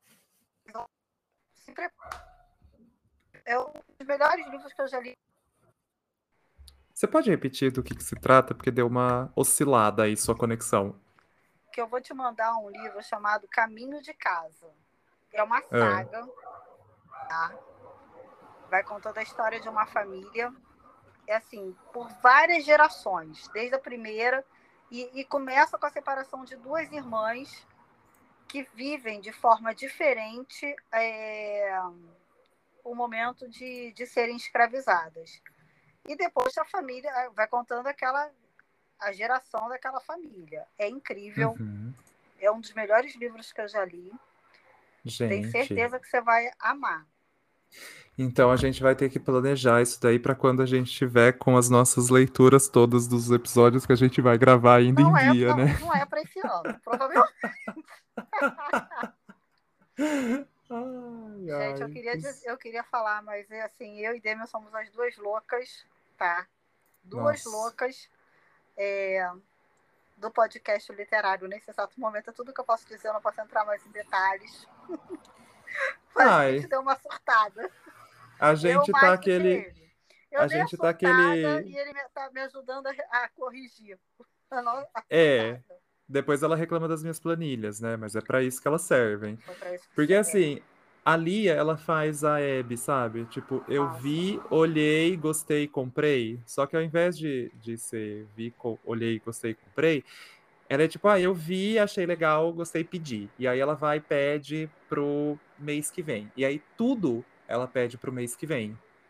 É um dos melhores livros que eu já li. Você pode repetir do que se trata? Porque deu uma oscilada aí sua conexão. Que eu vou te mandar um livro chamado Caminho de Casa. É uma Ah, saga, tá? Vai contando a história de uma família, assim, por várias gerações, desde a primeira, e começa com a separação de duas irmãs que vivem de forma diferente o momento de serem escravizadas. E depois a família vai contando a geração daquela família. É incrível, uhum. é um dos melhores livros que eu já li. Tenho Gente, certeza que você vai amar. então a gente vai ter que planejar isso daí para quando a gente tiver com as nossas leituras todas dos episódios que a gente vai gravar ainda em dia, né? Não é para esse ano, provavelmente. Ai, Gente, ai. eu queria falar, mas é assim, eu e Demian somos as duas loucas, tá? Duas Nossa. loucas do podcast literário. Nesse exato momento, é tudo que eu posso dizer, eu não posso entrar mais em detalhes. Mas a gente Ai, deu uma surtada. a Eu gente tá mais do que aquele. ele. Eu A dei a gente tá surtada aquele. e ele está me ajudando a corrigir a É. surtada. Depois ela reclama das minhas planilhas, né? Mas é para isso que elas servem. Foi para isso que Porque você é. assim, a Lia, ela faz a Abby, sabe? Tipo, eu Faça. vi, olhei, gostei, comprei. Só que ao invés de ser vi, olhei, gostei, comprei, ela é tipo, ah, eu vi, achei legal, gostei, pedi. E aí ela vai e pede pro mês que vem. E aí tudo ela pede pro mês que vem.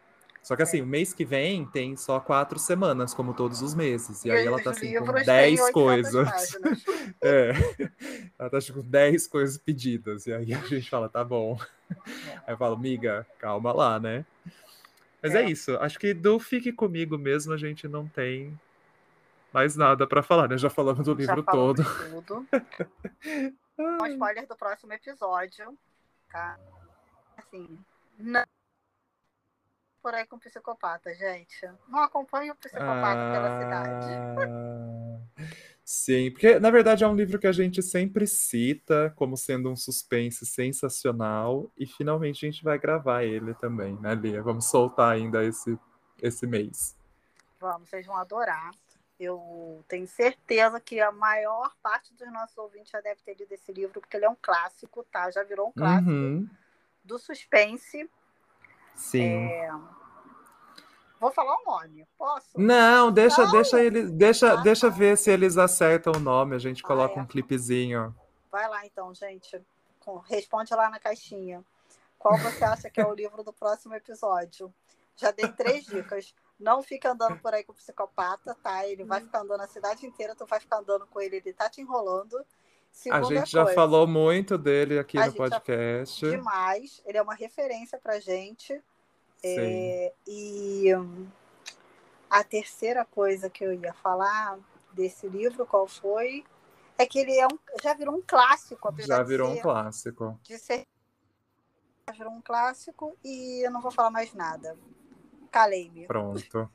Só que assim, o mês que vem tem só 4 semanas, como todos os meses. E aí E ela os tá assim com livros têm 10 800 coisas. páginas. É. Ela tá tipo, com 10 coisas pedidas. E aí a gente fala, tá bom. Aí eu falo, miga, calma lá, né? Mas é É, isso. Acho que do Fique Comigo mesmo a gente não tem mais nada pra falar, né? Já falamos do já livro todo. falamos tudo. Um spoiler do próximo episódio, tá? Assim, não por aí com psicopata, gente. Não acompanhe o psicopata pela cidade. Ah, sim, porque na verdade é um livro que a gente sempre cita como sendo um suspense sensacional e finalmente a gente vai gravar ele também, né, Lia? Vamos soltar ainda esse mês. Vamos, vocês vão adorar. Eu tenho certeza que a maior parte dos nossos ouvintes já deve ter lido esse livro, porque ele é um clássico, tá? Já virou um clássico Uhum, do suspense. sim. Vou falar o nome, posso? Não, deixa Não! ele, deixa, Ah, deixa tá. ver se eles acertam o nome, a gente Ah, coloca é. um clipezinho. Vai lá então, gente. Responde lá na caixinha. Qual você acha que é o livro do próximo episódio? Já dei 3 dicas. Não fica andando por aí com o psicopata, tá? Ele vai ficar andando a cidade inteira, tu vai ficar andando com ele, ele tá te enrolando. A Segunda gente já coisa, falou muito dele aqui a no gente já podcast. demais, ele é uma referência pra gente. Sim. E a terceira coisa que eu ia falar desse livro, qual foi? É que ele já virou um clássico, apesar Já virou um clássico. de ser já virou um clássico, e eu não vou falar mais nada. Calei-me. Pronto.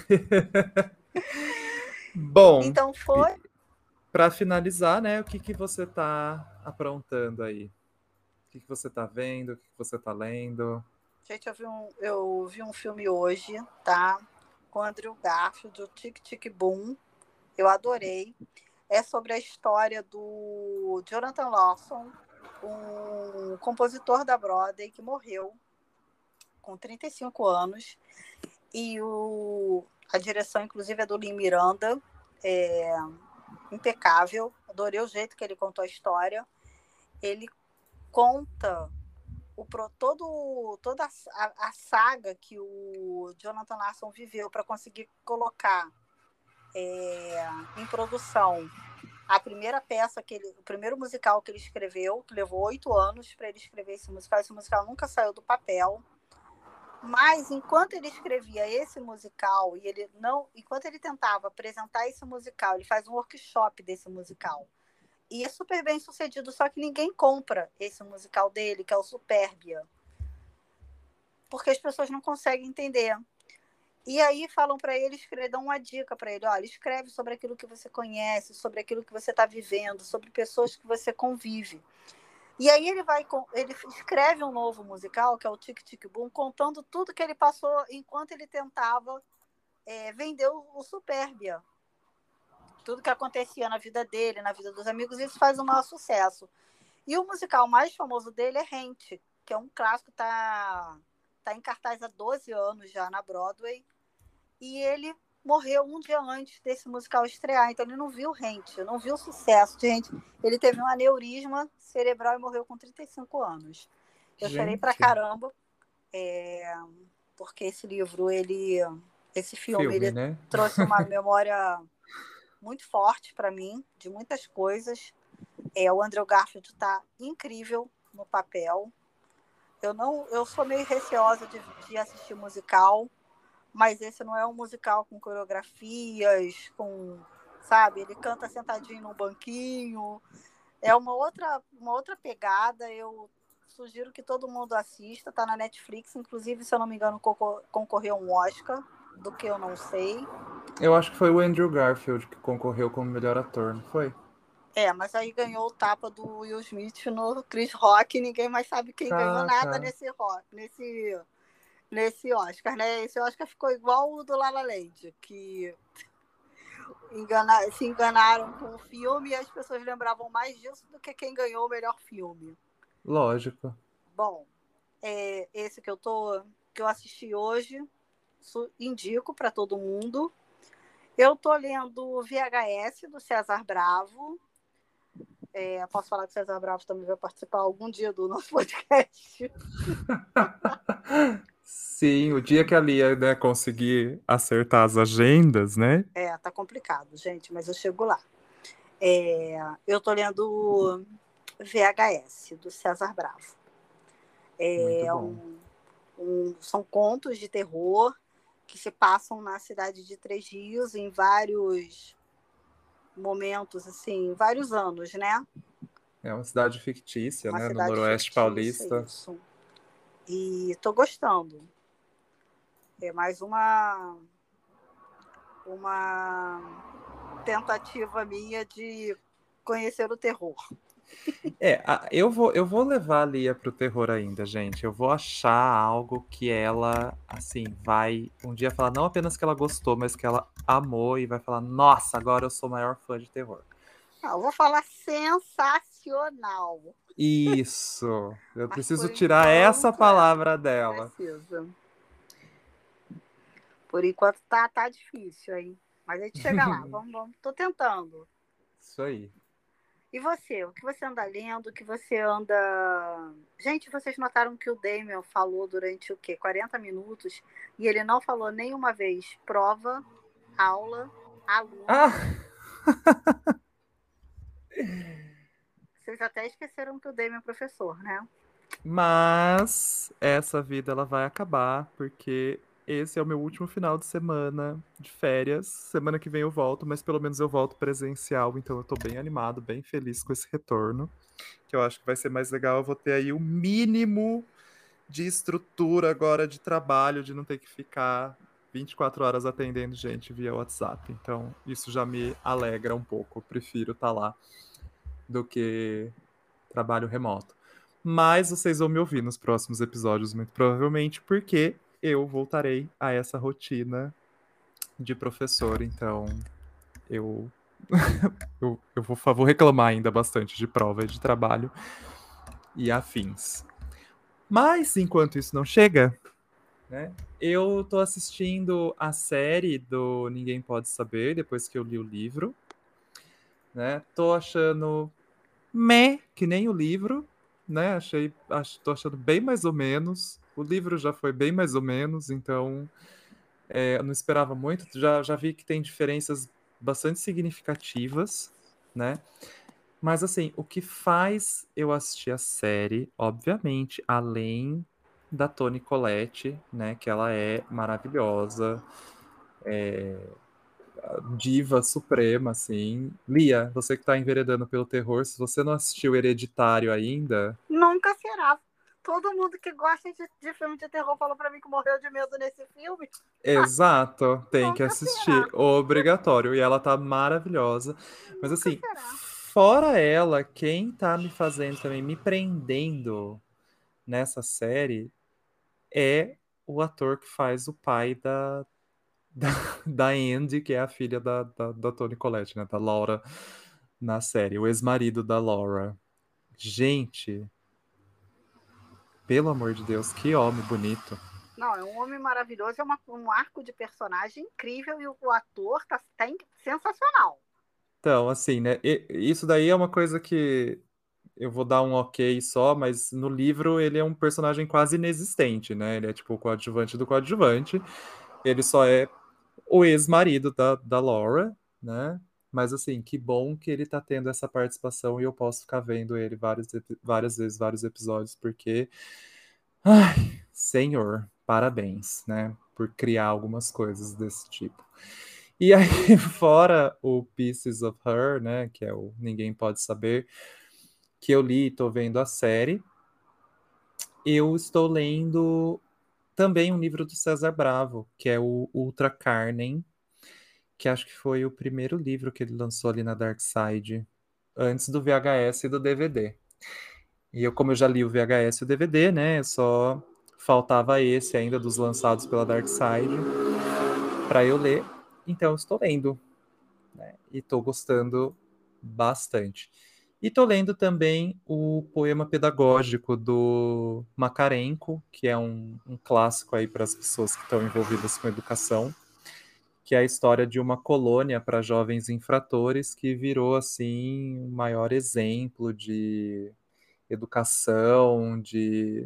Bom, Então foi. para finalizar, né, o que que você tá aprontando aí? O que que você tá vendo? O que que você tá lendo? Gente, eu vi um filme hoje, tá? Com Andrew Garfield, do Tic Tic Boom. Eu adorei. É sobre a história do Jonathan Lawson, um compositor da Broadway que morreu com 35 anos. E a direção, inclusive, é do Lin-Miranda. É impecável. Adorei o jeito que ele contou a história. Ele conta toda a saga que o Jonathan Larson viveu para conseguir colocar em produção a primeira peça o primeiro musical que ele escreveu, que levou 8 anos para ele escrever esse musical nunca saiu do papel. Mas enquanto ele escrevia esse musical enquanto ele tentava apresentar esse musical, ele faz um workshop desse musical. E é super bem sucedido, só que ninguém compra esse musical dele, que é o Supérbia. Porque as pessoas não conseguem entender. E aí falam para ele, dão uma dica para ele, olha, escreve sobre aquilo que você conhece, sobre aquilo que você está vivendo, sobre pessoas que você convive. E aí ele escreve um novo musical, que é o Tic Tic Boom, contando tudo que ele passou enquanto ele tentava vender o Supérbia. Tudo que acontecia na vida dele, na vida dos amigos, isso faz um maior sucesso. E o musical mais famoso dele é Rent, que é um clássico, tá em cartaz há 12 anos já na Broadway. E ele morreu um dia antes desse musical estrear, então ele não viu Rent, não viu o sucesso. Gente, ele teve um aneurisma cerebral e morreu com 35 anos. Eu chorei pra Gente, caramba, porque esse filme, filme, ele né? trouxe uma memória muito forte para mim, de muitas coisas. O Andrew Garfield está incrível no papel. Eu sou meio receosa de assistir musical, mas esse não é um musical com coreografias, sabe? Ele canta sentadinho num banquinho. É uma outra pegada. Eu sugiro que todo mundo assista. Está na Netflix, inclusive, se eu não me engano, concorreu um Oscar, do que eu não sei. Eu acho que foi o Andrew Garfield que concorreu como melhor ator, não foi? Mas aí ganhou o tapa do Will Smith no Chris Rock e ninguém mais sabe quem ganhou nada Tá. nesse Oscar, né? Esse Oscar ficou igual o do La La Land, que se enganaram com o filme e as pessoas lembravam mais disso do que quem ganhou o melhor filme. Lógico. Bom, esse que eu assisti hoje, indico para todo mundo. Eu tô lendo VHS do César Bravo. Posso falar que o César Bravo também vai participar algum dia do nosso podcast. Sim, o dia que a Lia, né, conseguir acertar as agendas, né? Tá complicado, gente, mas eu chego lá. Eu tô lendo VHS, do César Bravo. Muito bom. São contos de terror que se passam na cidade de Três Rios em vários momentos, assim, vários anos, né? É uma cidade fictícia, Uma né, no cidade Noroeste fictícia, Paulista. isso. E tô gostando. É mais uma tentativa minha de conhecer o terror. Eu vou levar a Lia pro terror ainda, gente. Eu vou achar algo que ela, assim, vai um dia falar não apenas que ela gostou, mas que ela amou e vai falar: Nossa, agora eu sou o maior fã de terror. Eu vou falar sensacional, Isso. Eu mas preciso por tirar essa enquanto palavra dela. precisa. Por enquanto tá difícil, hein? Mas a gente chega lá, vamos. Tô tentando. Isso aí. E você? O que você anda lendo? O que você anda. Gente, vocês notaram que o Damien falou durante o quê? 40 minutos e ele não falou nenhuma vez prova, aula, aluno. Ah! Vocês até esqueceram que o Damien é professor, né? Mas essa vida ela vai acabar porque esse é o meu último final de semana de férias. Semana que vem eu volto, mas pelo menos eu volto presencial, então eu tô bem animado, bem feliz com esse retorno, que eu acho que vai ser mais legal. Eu vou ter aí o mínimo de estrutura agora de trabalho, de não ter que ficar 24 horas atendendo gente via WhatsApp. Então, isso já me alegra um pouco. Eu prefiro estar lá do que trabalho remoto. Mas vocês vão me ouvir nos próximos episódios, muito provavelmente, porque eu voltarei a essa rotina de professor. Então, eu, vou reclamar ainda bastante de prova e de trabalho e afins. Mas, enquanto isso não chega, né, eu tô assistindo a série do Ninguém Pode Saber, depois que eu li o livro. Né? Tô achando que nem o livro, né? Tô achando bem mais ou menos. O livro já foi bem mais ou menos, então eu não esperava muito. Já vi que tem diferenças bastante significativas, né? Mas assim, o que faz eu assistir a série, obviamente, além da Toni Collette, né? Que ela é maravilhosa, diva suprema, assim. Lia, você que tá enveredando pelo terror, se você não assistiu Hereditário ainda, Nunca será. Todo mundo que gosta de filme de terror falou pra mim que morreu de medo nesse filme. exato, tem que Nunca assistir, será. obrigatório. E ela tá maravilhosa. Mas Nunca assim, será. fora ela, quem tá me fazendo também, me prendendo nessa série é o ator que faz o pai da, da Andy, que é a filha da Toni Collette, né? Da Laura na série, o ex-marido da Laura. Gente, pelo amor de Deus, que homem bonito. Não, é um homem maravilhoso, um arco de personagem incrível e o ator tá sensacional. Então, assim, né? Isso daí é uma coisa que eu vou dar um ok só, mas no livro ele é um personagem quase inexistente, né? Ele é tipo o coadjuvante do coadjuvante. Ele só é o ex-marido da Laura, né? Mas assim, que bom que ele tá tendo essa participação e eu posso ficar vendo ele várias vezes, vários episódios, porque. Ai, senhor, parabéns, né? Por criar algumas coisas desse tipo. E aí, fora o Pieces of Her, né? Que é o Ninguém Pode Saber, que eu li e tô vendo a série, eu estou lendo também um livro do César Bravo, que é o Ultra Carnem, que acho que foi o primeiro livro que ele lançou ali na Dark Side, antes do VHS e do DVD. E eu, como eu já li o VHS e o DVD, né, só faltava esse ainda dos lançados pela Dark Side para eu ler. Então, eu estou lendo, né, e estou gostando bastante. E estou lendo também o poema pedagógico do Makarenko, que é um clássico aí para as pessoas que estão envolvidas com educação, que é a história de uma colônia para jovens infratores que virou assim o maior exemplo de educação, de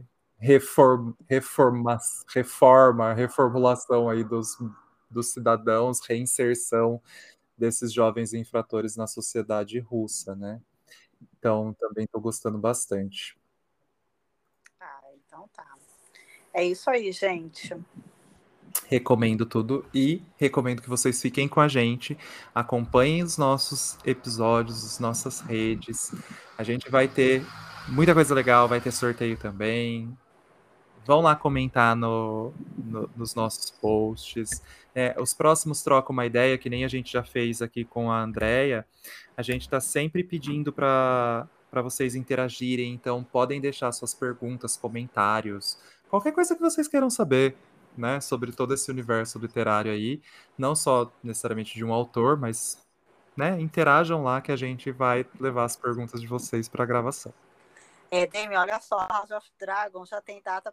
reformulação aí dos cidadãos, reinserção desses jovens infratores na sociedade russa, né? Então, também estou gostando bastante. Ah, então tá. É isso aí, gente. Recomendo tudo e recomendo que vocês fiquem com a gente, acompanhem os nossos episódios, as nossas redes. A gente vai ter muita coisa legal, vai ter sorteio também. Vão lá comentar nos nossos posts. Os próximos trocam uma ideia, que nem a gente já fez aqui com a Andrea. A gente está sempre pedindo para vocês interagirem, então podem deixar suas perguntas, comentários, qualquer coisa que vocês queiram saber, né, sobre todo esse universo literário aí, não só necessariamente de um autor, mas, né, interajam lá que a gente vai levar as perguntas de vocês para a gravação. Demi, olha só, House of Dragon já tem data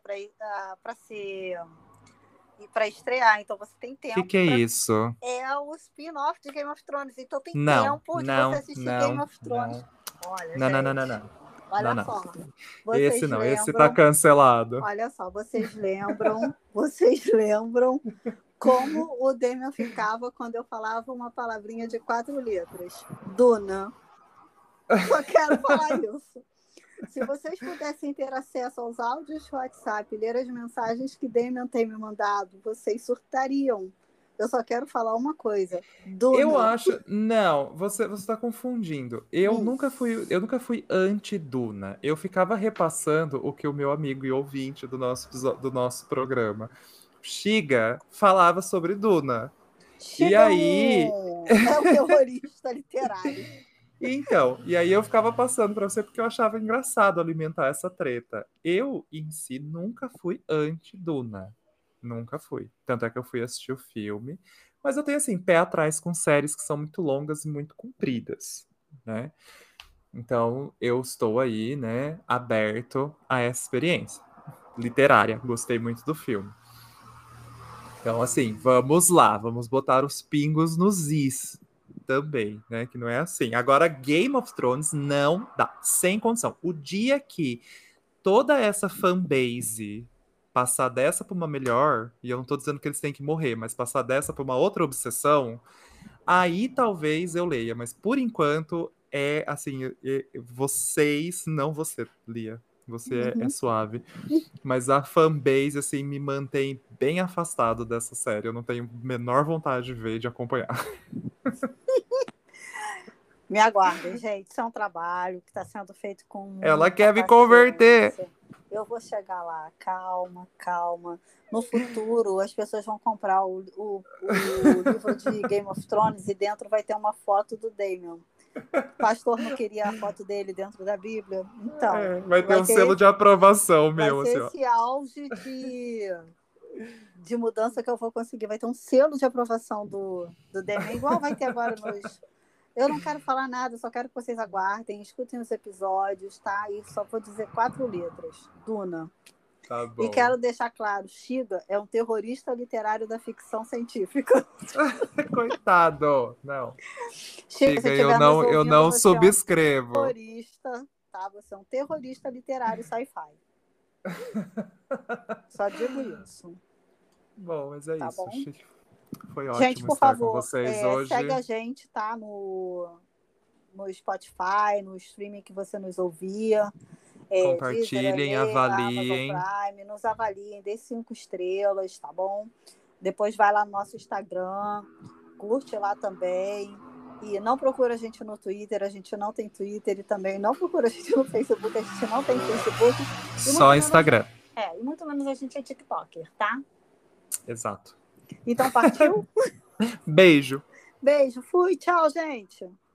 para estrear, então você tem tempo. Que é isso? É o spin-off de Game of Thrones, então tem Não, tempo de não, você assistir não, Game of Thrones. não. Olha, Não, não, não, gente, não, não. olha Não, só. não. Vocês Esse não, lembram, esse tá cancelado. olha só, vocês lembram como o Damian ficava quando eu falava uma palavrinha de 4 letras? Duna. Só quero falar isso. Se vocês pudessem ter acesso aos áudios do WhatsApp, ler as mensagens que Damian tem me mandado, vocês surtariam. Eu só quero falar uma coisa. Duna. Eu acho. Não, você tá confundindo. Eu nunca fui anti-Duna. Eu ficava repassando o que o meu amigo e ouvinte do nosso programa, Xiga, falava sobre Duna. Xiga e aí. É um terrorista literário. Então, e aí eu ficava passando para você porque eu achava engraçado alimentar essa treta. Eu, em si, nunca fui anti-Duna. Nunca fui. Tanto é que eu fui assistir o filme. Mas eu tenho, assim, pé atrás com séries que são muito longas e muito compridas, né? Então, eu estou aí, né, aberto a essa experiência literária. Gostei muito do filme. Então, assim, vamos lá. Vamos botar os pingos nos is também, né? Que não é assim. Agora, Game of Thrones não dá. Sem condição. O dia que toda essa fanbase passar dessa para uma melhor, e eu não tô dizendo que eles têm que morrer, mas passar dessa para uma outra obsessão, aí talvez eu leia. Mas por enquanto é assim, vocês, não você, Lia. Você é suave. Mas a fanbase, assim, me mantém bem afastado dessa série. Eu não tenho a menor vontade de ver e de acompanhar. Me aguardem, gente. Isso é um trabalho que está sendo feito com Ela quer me paciência. converter. Eu vou chegar lá. Calma, calma. No futuro, as pessoas vão comprar o livro de Game of Thrones e dentro vai ter uma foto do Damian. O pastor não queria a foto dele dentro da Bíblia. Então, vai ter um selo de aprovação meu. Vai ser assim, esse auge de mudança que eu vou conseguir. Vai ter um selo de aprovação do Damian, igual vai ter agora nos... Eu não quero falar nada, só quero que vocês aguardem, escutem os episódios, tá? E só vou dizer 4 letras. Duna. Tá bom. E quero deixar claro, Xiga é um terrorista literário da ficção científica. Coitado. Não. Xiga, eu não subscrevo. Terrorista, tá? Você é um terrorista literário sci-fi. Só digo isso. Bom, mas é tá isso. Bom? Foi ótimo gente, por estar favor, com vocês hoje. Segue a gente, tá? No Spotify, no streaming que você nos ouvia. Compartilhem, Deezer, avaliem. Amazon Prime, nos avaliem, dê 5 estrelas, tá bom? Depois vai lá no nosso Instagram, curte lá também. E não procura a gente no Twitter, a gente não tem Twitter. E também não procura a gente no Facebook, a gente não tem Facebook. Só Instagram. E muito menos a gente é TikToker, tá? Exato. Então partiu? Beijo. Beijo, fui, tchau, gente.